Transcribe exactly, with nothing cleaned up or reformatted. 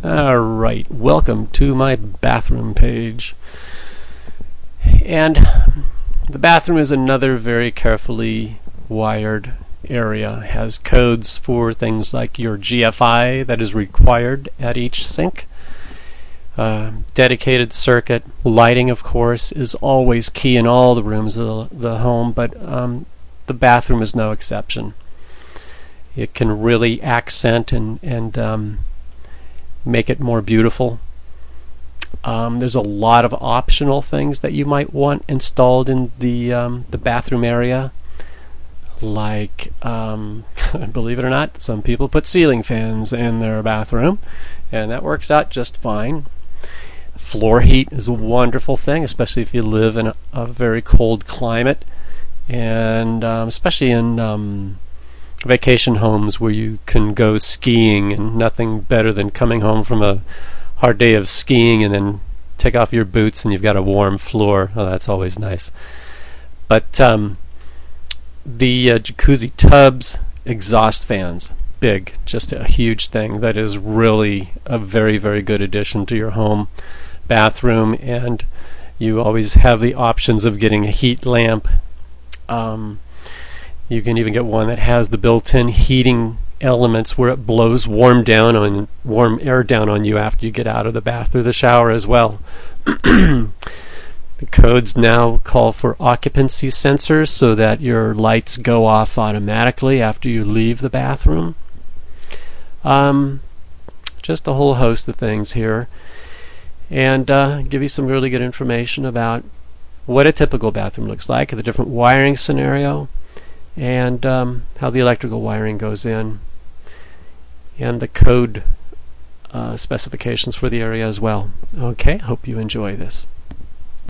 Alright, welcome to my bathroom page. And the bathroom is another very carefully wired area. It has codes for things like your G F I that is required at each sink. Uh, dedicated circuit. Lighting, of course, is always key in all the rooms of the, the home, but um, the bathroom is no exception. It can really accent and, and um, make it more beautiful. Um, there's a lot of optional things that you might want installed in the um, the bathroom area, like um, believe it or not, some people put ceiling fans in their bathroom, and that works out just fine. Floor heat is a wonderful thing, especially if you live in a, a very cold climate, and um, especially in um, vacation homes where you can go skiing, and nothing better than coming home from a hard day of skiing and then take off your boots and you've got a warm floor. Oh, that's always nice. But um, the uh, jacuzzi tubs, exhaust fans, big, just a huge thing that is really a very, very good addition to your home bathroom, and you always have the options of getting a heat lamp. Um, You can even get one that has the built-in heating elements where it blows warm down on warm air down on you after you get out of the bath or the shower as well. The codes now call for occupancy sensors so that your lights go off automatically after you leave the bathroom. Um, just a whole host of things here, and uh, give you some really good information about what a typical bathroom looks like, the different wiring scenario, and um, how the electrical wiring goes in, and the code uh, specifications for the area as well. Okay, hope you enjoy this.